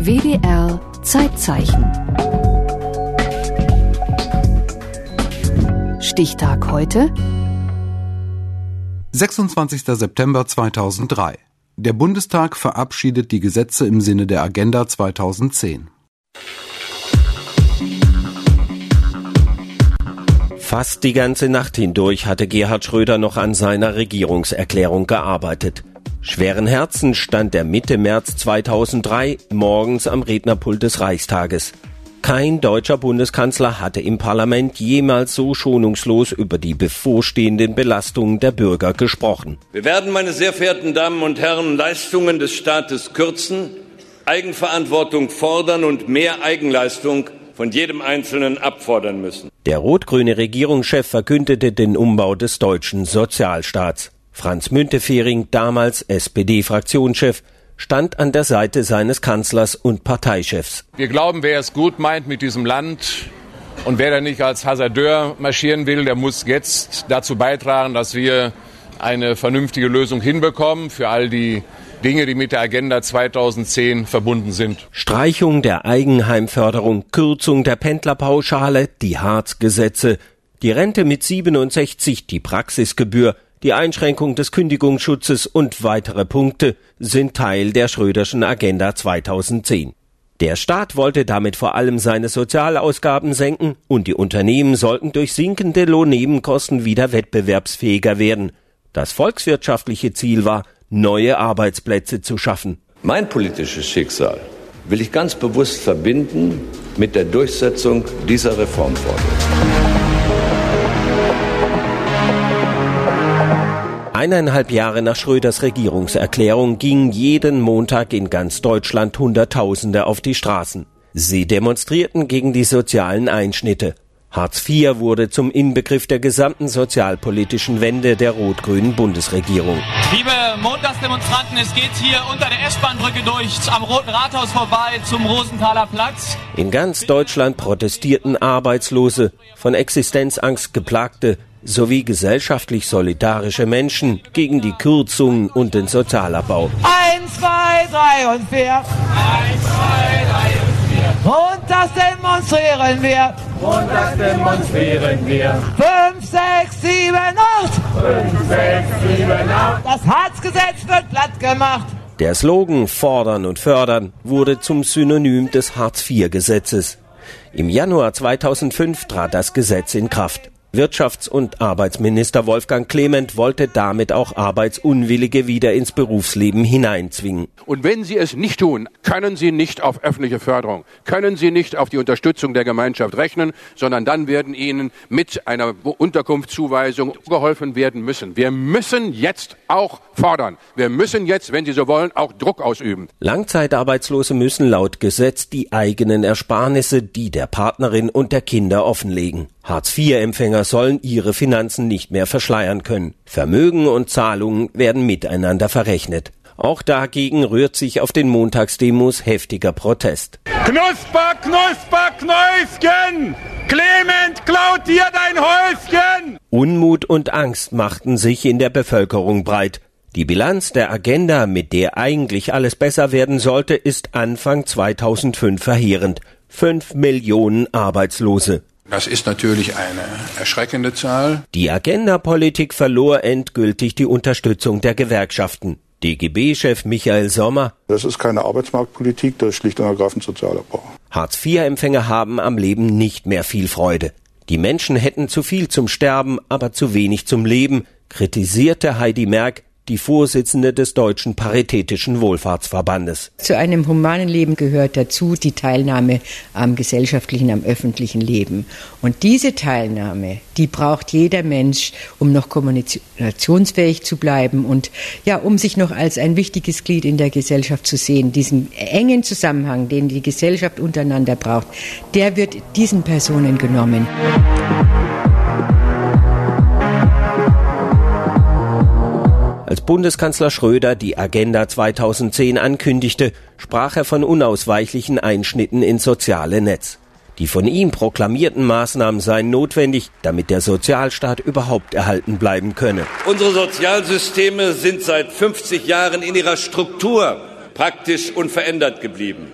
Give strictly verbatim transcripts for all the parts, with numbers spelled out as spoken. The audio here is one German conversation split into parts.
W D R Zeitzeichen. Stichtag heute: sechsundzwanzigster September zweitausenddrei. Der Bundestag verabschiedet die Gesetze im Sinne der Agenda zweitausendzehn. Fast die ganze Nacht hindurch hatte Gerhard Schröder noch an seiner Regierungserklärung gearbeitet. Schweren Herzens stand er Mitte März zweitausenddrei morgens am Rednerpult des Reichstages. Kein deutscher Bundeskanzler hatte im Parlament jemals so schonungslos über die bevorstehenden Belastungen der Bürger gesprochen. Wir werden, meine sehr verehrten Damen und Herren, Leistungen des Staates kürzen, Eigenverantwortung fordern und mehr Eigenleistung von jedem Einzelnen abfordern müssen. Der rot-grüne Regierungschef verkündete den Umbau des deutschen Sozialstaats. Franz Müntefering, damals S P D-Fraktionschef, stand an der Seite seines Kanzlers und Parteichefs. Wir glauben, wer es gut meint mit diesem Land und wer da nicht als Hasardeur marschieren will, der muss jetzt dazu beitragen, dass wir eine vernünftige Lösung hinbekommen für all die Dinge, die mit der Agenda zweitausendzehn verbunden sind. Streichung der Eigenheimförderung, Kürzung der Pendlerpauschale, die Hartz-Gesetze, die Rente mit siebenundsechzig, die Praxisgebühr, die Einschränkung des Kündigungsschutzes und weitere Punkte sind Teil der Schröderschen Agenda zweitausendzehn. Der Staat wollte damit vor allem seine Sozialausgaben senken und die Unternehmen sollten durch sinkende Lohnnebenkosten wieder wettbewerbsfähiger werden. Das volkswirtschaftliche Ziel war, neue Arbeitsplätze zu schaffen. Mein politisches Schicksal will ich ganz bewusst verbinden mit der Durchsetzung dieser Reformforderung. Eineinhalb Jahre nach Schröders Regierungserklärung gingen jeden Montag in ganz Deutschland Hunderttausende auf die Straßen. Sie demonstrierten gegen die sozialen Einschnitte. Hartz vier wurde zum Inbegriff der gesamten sozialpolitischen Wende der rot-grünen Bundesregierung. Liebe Montagsdemonstranten, es geht hier unter der S-Bahn-Brücke durch, am Roten Rathaus vorbei, zum Rosenthaler Platz. In ganz Deutschland protestierten Arbeitslose, von Existenzangst geplagte, sowie gesellschaftlich solidarische Menschen gegen die Kürzungen und den Sozialabbau. Eins, zwei, drei und vier. Eins, zwei, drei und vier. Montags demonstrieren wir. Montags demonstrieren wir. Fünf, sechs, sieben, acht. Fünf, sechs, sieben, acht. Das Hartz-Gesetz wird platt gemacht. Der Slogan Fordern und Fördern wurde zum Synonym des Hartz vier Gesetzes. Im Januar zweitausendfünf trat das Gesetz in Kraft. Wirtschafts- und Arbeitsminister Wolfgang Clement wollte damit auch Arbeitsunwillige wieder ins Berufsleben hineinzwingen. Und wenn Sie es nicht tun, können Sie nicht auf öffentliche Förderung, können Sie nicht auf die Unterstützung der Gemeinschaft rechnen, sondern dann werden Ihnen mit einer Unterkunftszuweisung geholfen werden müssen. Wir müssen jetzt auch fordern. Wir müssen jetzt, wenn Sie so wollen, auch Druck ausüben. Langzeitarbeitslose müssen laut Gesetz die eigenen Ersparnisse, die der Partnerin und der Kinder offenlegen. Hartz vier Empfänger sollen ihre Finanzen nicht mehr verschleiern können. Vermögen und Zahlungen werden miteinander verrechnet. Auch dagegen rührt sich auf den Montagsdemos heftiger Protest. Knusper, Knusper, Knäuschen! Clement klaut dir dein Häuschen! Unmut und Angst machten sich in der Bevölkerung breit. Die Bilanz der Agenda, mit der eigentlich alles besser werden sollte, ist Anfang zweitausendfünf verheerend. Fünf Millionen Arbeitslose. Das ist natürlich eine erschreckende Zahl. Die Agenda-Politik verlor endgültig die Unterstützung der Gewerkschaften. D G B-Chef Michael Sommer: Das ist keine Arbeitsmarktpolitik, das ist schlicht und ergreifend Sozialabbau. Hartz vier Empfänger haben am Leben nicht mehr viel Freude. Die Menschen hätten zu viel zum Sterben, aber zu wenig zum Leben, kritisierte Heidi Merck, die Vorsitzende des Deutschen Paritätischen Wohlfahrtsverbandes. Zu einem humanen Leben gehört dazu die Teilnahme am gesellschaftlichen, am öffentlichen Leben. Und diese Teilnahme, die braucht jeder Mensch, um noch kommunikationsfähig zu bleiben und ja, um sich noch als ein wichtiges Glied in der Gesellschaft zu sehen. Diesen engen Zusammenhang, den die Gesellschaft untereinander braucht, der wird diesen Personen genommen. Als Bundeskanzler Schröder die Agenda zweitausendzehn ankündigte, sprach er von unausweichlichen Einschnitten ins soziale Netz. Die von ihm proklamierten Maßnahmen seien notwendig, damit der Sozialstaat überhaupt erhalten bleiben könne. Unsere Sozialsysteme sind seit fünfzig Jahren in ihrer Struktur praktisch unverändert geblieben.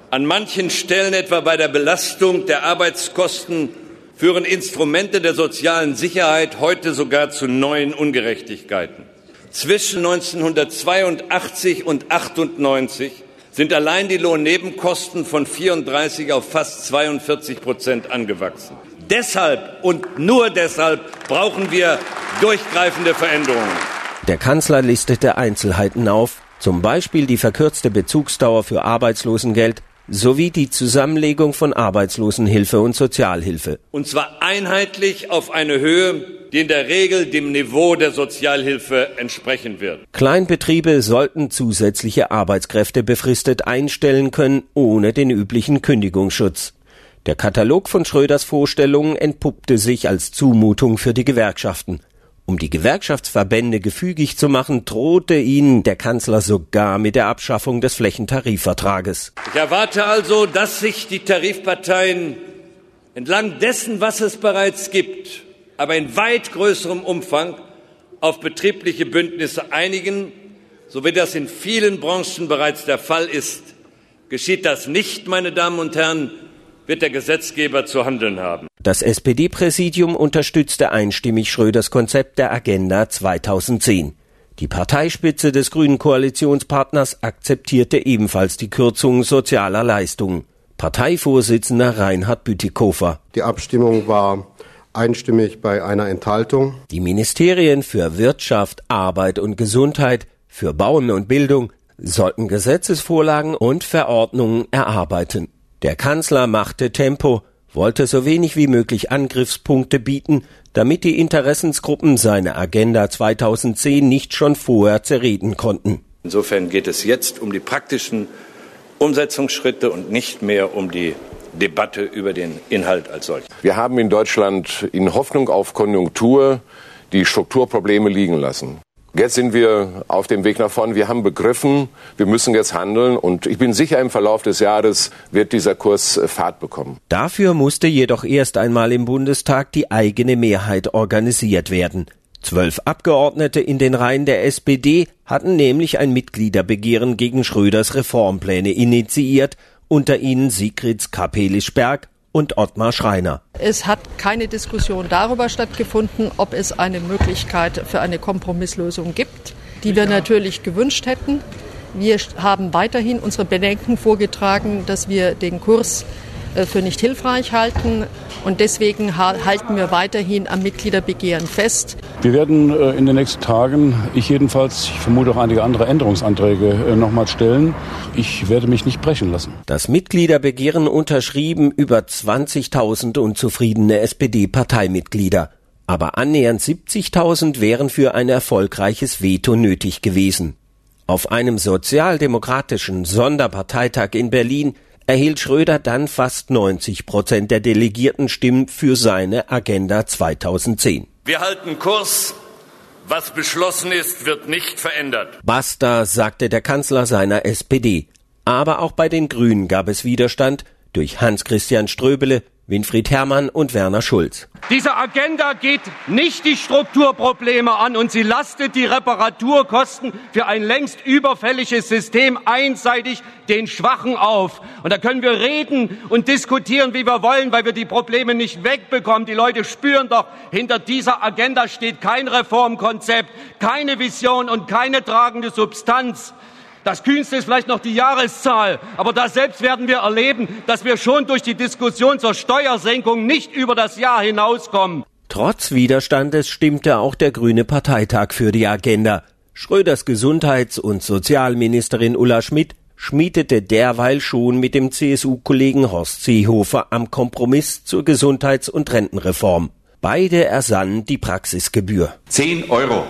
An manchen Stellen, etwa bei der Belastung der Arbeitskosten, führen Instrumente der sozialen Sicherheit heute sogar zu neuen Ungerechtigkeiten. Zwischen neunzehnhundertzweiundachtzig und achtundneunzig sind allein die Lohnnebenkosten von vierunddreißig auf fast zweiundvierzig Prozent angewachsen. Deshalb und nur deshalb brauchen wir durchgreifende Veränderungen. Der Kanzler listete Einzelheiten auf, zum Beispiel die verkürzte Bezugsdauer für Arbeitslosengeld sowie die Zusammenlegung von Arbeitslosenhilfe und Sozialhilfe. Und zwar einheitlich auf eine Höhe, die in der Regel dem Niveau der Sozialhilfe entsprechen wird. Kleinbetriebe sollten zusätzliche Arbeitskräfte befristet einstellen können, ohne den üblichen Kündigungsschutz. Der Katalog von Schröders Vorstellungen entpuppte sich als Zumutung für die Gewerkschaften. Um die Gewerkschaftsverbände gefügig zu machen, drohte ihnen der Kanzler sogar mit der Abschaffung des Flächentarifvertrages. Ich erwarte also, dass sich die Tarifparteien entlang dessen, was es bereits gibt, aber in weit größerem Umfang auf betriebliche Bündnisse einigen, so wie das in vielen Branchen bereits der Fall ist. Geschieht das nicht, meine Damen und Herren, wird der Gesetzgeber zu handeln haben. Das S P D-Präsidium unterstützte einstimmig Schröders Konzept der Agenda zweitausendzehn. Die Parteispitze des grünen Koalitionspartners akzeptierte ebenfalls die Kürzung sozialer Leistungen. Parteivorsitzender Reinhard Bütikofer. Die Abstimmung war einstimmig bei einer Enthaltung. Die Ministerien für Wirtschaft, Arbeit und Gesundheit, für Bauen und Bildung sollten Gesetzesvorlagen und Verordnungen erarbeiten. Der Kanzler machte Tempo, wollte so wenig wie möglich Angriffspunkte bieten, damit die Interessensgruppen seine Agenda zweitausendzehn nicht schon vorher zerreden konnten. Insofern geht es jetzt um die praktischen Umsetzungsschritte und nicht mehr um die Debatte über den Inhalt als solch. Wir haben in Deutschland in Hoffnung auf Konjunktur die Strukturprobleme liegen lassen. Jetzt sind wir auf dem Weg nach vorn. Wir haben begriffen, wir müssen jetzt handeln. Und ich bin sicher, im Verlauf des Jahres wird dieser Kurs Fahrt bekommen. Dafür musste jedoch erst einmal im Bundestag die eigene Mehrheit organisiert werden. Zwölf Abgeordnete in den Reihen der S P D hatten nämlich ein Mitgliederbegehren gegen Schröders Reformpläne initiiert, unter ihnen Sigrid Kapelisch-Berg und Ottmar Schreiner. Es hat keine Diskussion darüber stattgefunden, ob es eine Möglichkeit für eine Kompromisslösung gibt, die wir natürlich gewünscht hätten. Wir haben weiterhin unsere Bedenken vorgetragen, dass wir den Kurs für nicht hilfreich halten. Und deswegen halten wir weiterhin am Mitgliederbegehren fest. Wir werden in den nächsten Tagen, ich jedenfalls, ich vermute auch einige andere Änderungsanträge nochmal stellen. Ich werde mich nicht brechen lassen. Das Mitgliederbegehren unterschrieben über zwanzigtausend unzufriedene S P D-Parteimitglieder. Aber annähernd siebzigtausend wären für ein erfolgreiches Veto nötig gewesen. Auf einem sozialdemokratischen Sonderparteitag in Berlin erhielt Schröder dann fast neunzig Prozent der Delegiertenstimmen für seine Agenda zweitausendzehn. Wir halten Kurs. Was beschlossen ist, wird nicht verändert. Basta, sagte der Kanzler seiner S P D. Aber auch bei den Grünen gab es Widerstand durch Hans-Christian Ströbele, Winfried Herrmann und Werner Schulz. Diese Agenda geht nicht die Strukturprobleme an und sie lastet die Reparaturkosten für ein längst überfälliges System einseitig den Schwachen auf. Und da können wir reden und diskutieren, wie wir wollen, weil wir die Probleme nicht wegbekommen. Die Leute spüren doch, hinter dieser Agenda steht kein Reformkonzept, keine Vision und keine tragende Substanz. Das Kühnste ist vielleicht noch die Jahreszahl, aber da selbst werden wir erleben, dass wir schon durch die Diskussion zur Steuersenkung nicht über das Jahr hinauskommen. Trotz Widerstandes stimmte auch der Grüne Parteitag für die Agenda. Schröders Gesundheits- und Sozialministerin Ulla Schmidt schmiedete derweil schon mit dem C S U-Kollegen Horst Seehofer am Kompromiss zur Gesundheits- und Rentenreform. Beide ersannen die Praxisgebühr. Zehn Euro.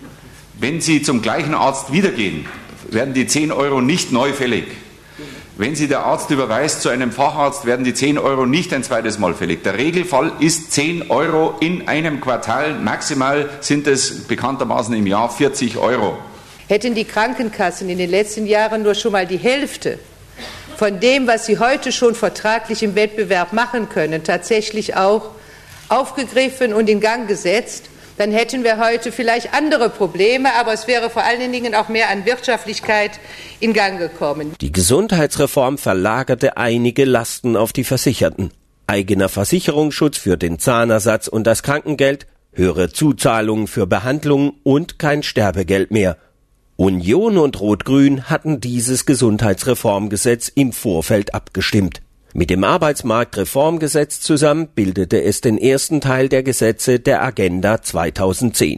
Wenn Sie zum gleichen Arzt wiedergehen, werden die zehn Euro nicht neu fällig. Wenn Sie der Arzt überweist zu einem Facharzt, werden die zehn Euro nicht ein zweites Mal fällig. Der Regelfall ist zehn Euro in einem Quartal. Maximal sind es bekanntermaßen im Jahr vierzig Euro. Hätten die Krankenkassen in den letzten Jahren nur schon mal die Hälfte von dem, was sie heute schon vertraglich im Wettbewerb machen können, tatsächlich auch aufgegriffen und in Gang gesetzt, dann hätten wir heute vielleicht andere Probleme, aber es wäre vor allen Dingen auch mehr an Wirtschaftlichkeit in Gang gekommen. Die Gesundheitsreform verlagerte einige Lasten auf die Versicherten. Eigener Versicherungsschutz für den Zahnersatz und das Krankengeld, höhere Zuzahlungen für Behandlungen und kein Sterbegeld mehr. Union und Rot-Grün hatten dieses Gesundheitsreformgesetz im Vorfeld abgestimmt. Mit dem Arbeitsmarktreformgesetz zusammen bildete es den ersten Teil der Gesetze der Agenda zweitausendzehn.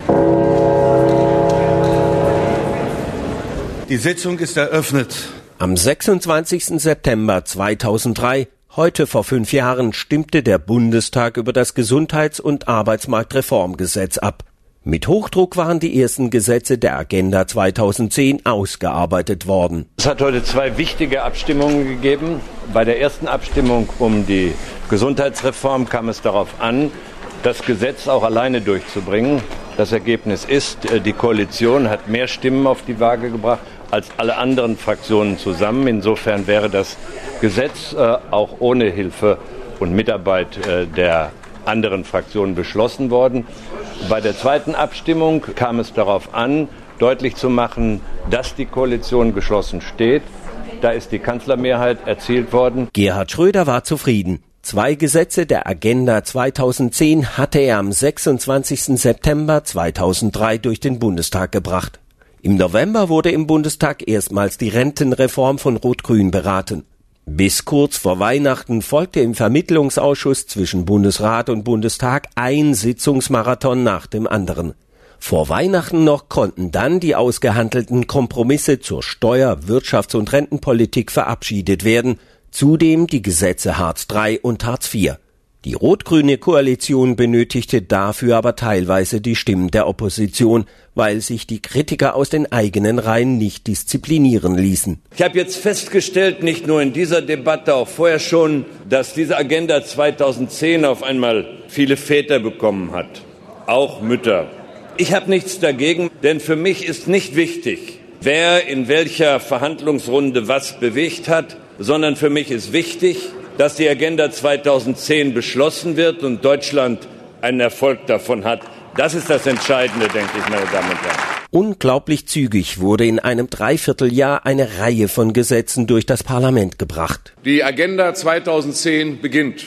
Die Sitzung ist eröffnet. Am sechsundzwanzigsten September zweitausenddrei, heute vor fünf Jahren, stimmte der Bundestag über das Gesundheits- und Arbeitsmarktreformgesetz ab. Mit Hochdruck waren die ersten Gesetze der Agenda zweitausendzehn ausgearbeitet worden. Es hat heute zwei wichtige Abstimmungen gegeben. Bei der ersten Abstimmung um die Gesundheitsreform kam es darauf an, das Gesetz auch alleine durchzubringen. Das Ergebnis ist, die Koalition hat mehr Stimmen auf die Waage gebracht als alle anderen Fraktionen zusammen. Insofern wäre das Gesetz äh, auch ohne Hilfe und Mitarbeit äh, der anderen Fraktionen beschlossen worden. Bei der zweiten Abstimmung kam es darauf an, deutlich zu machen, dass die Koalition geschlossen steht. Da ist die Kanzlermehrheit erzielt worden. Gerhard Schröder war zufrieden. Zwei Gesetze der Agenda zweitausendzehn hatte er am sechsundzwanzigsten September zweitausenddrei durch den Bundestag gebracht. Im November wurde im Bundestag erstmals die Rentenreform von Rot-Grün beraten. Bis kurz vor Weihnachten folgte im Vermittlungsausschuss zwischen Bundesrat und Bundestag ein Sitzungsmarathon nach dem anderen. Vor Weihnachten noch konnten dann die ausgehandelten Kompromisse zur Steuer-, Wirtschafts- und Rentenpolitik verabschiedet werden, zudem die Gesetze Hartz drei und Hartz vier. Die rot-grüne Koalition benötigte dafür aber teilweise die Stimmen der Opposition, weil sich die Kritiker aus den eigenen Reihen nicht disziplinieren ließen. Ich habe jetzt festgestellt, nicht nur in dieser Debatte, auch vorher schon, dass diese Agenda zweitausendzehn auf einmal viele Väter bekommen hat, auch Mütter. Ich habe nichts dagegen, denn für mich ist nicht wichtig, wer in welcher Verhandlungsrunde was bewegt hat, sondern für mich ist wichtig, dass die Agenda zweitausendzehn beschlossen wird und Deutschland einen Erfolg davon hat. Das ist das Entscheidende, denke ich, meine Damen und Herren. Unglaublich zügig wurde in einem Dreivierteljahr eine Reihe von Gesetzen durch das Parlament gebracht. Die Agenda zweitausendzehn beginnt.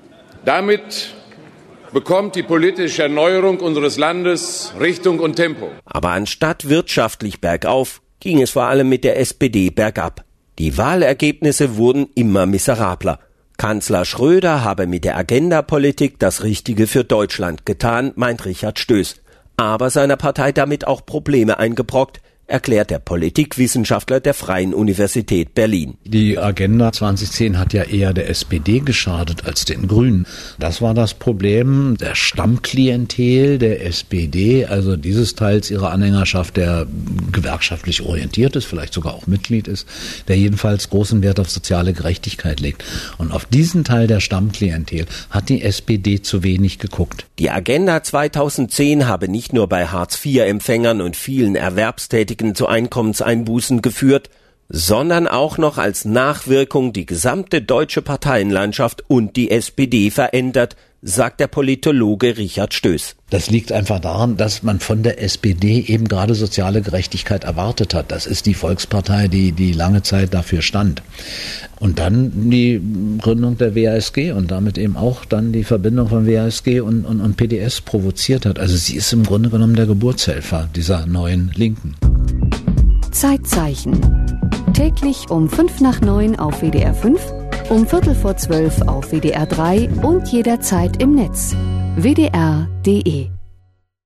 Damit bekommt die politische Erneuerung unseres Landes Richtung und Tempo. Aber anstatt wirtschaftlich bergauf, ging es vor allem mit der S P D bergab. Die Wahlergebnisse wurden immer miserabler. Kanzler Schröder habe mit der Agenda-Politik das Richtige für Deutschland getan, meint Richard Stöß. Aber seiner Partei damit auch Probleme eingebrockt, erklärt der Politikwissenschaftler der Freien Universität Berlin. Die Agenda zweitausendzehn hat ja eher der S P D geschadet als den Grünen. Das war das Problem der Stammklientel der S P D, also dieses Teils ihrer Anhängerschaft, der gewerkschaftlich orientiert ist, vielleicht sogar auch Mitglied ist, der jedenfalls großen Wert auf soziale Gerechtigkeit legt. Und auf diesen Teil der Stammklientel hat die S P D zu wenig geguckt. Die Agenda zweitausendzehn habe nicht nur bei Hartz vier Empfängern und vielen Erwerbstätigen zu Einkommenseinbußen geführt, sondern auch noch als Nachwirkung die gesamte deutsche Parteienlandschaft und die S P D verändert, sagt der Politologe Richard Stöß. Das liegt einfach daran, dass man von der S P D eben gerade soziale Gerechtigkeit erwartet hat. Das ist die Volkspartei, die die lange Zeit dafür stand. Und dann die Gründung der W A S G und damit eben auch dann die Verbindung von W A S G und, und, und P D S provoziert hat. Also sie ist im Grunde genommen der Geburtshelfer dieser neuen Linken. Zeitzeichen. Täglich um fünf nach neun auf W D R fünf, um Viertel vor zwölf auf W D R drei und jederzeit im Netz. W D R punkt de